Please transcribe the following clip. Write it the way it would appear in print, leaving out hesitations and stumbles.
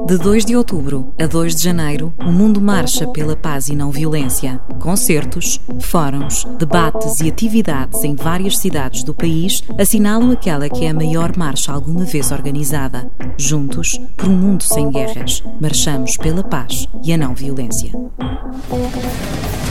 De 2 de outubro a 2 de janeiro, o mundo marcha pela paz e não violência. Concertos, fóruns, debates e atividades em várias cidades do país assinalam aquela que é a maior marcha alguma vez organizada. Juntos, por um mundo sem guerras, marchamos pela paz e a não violência.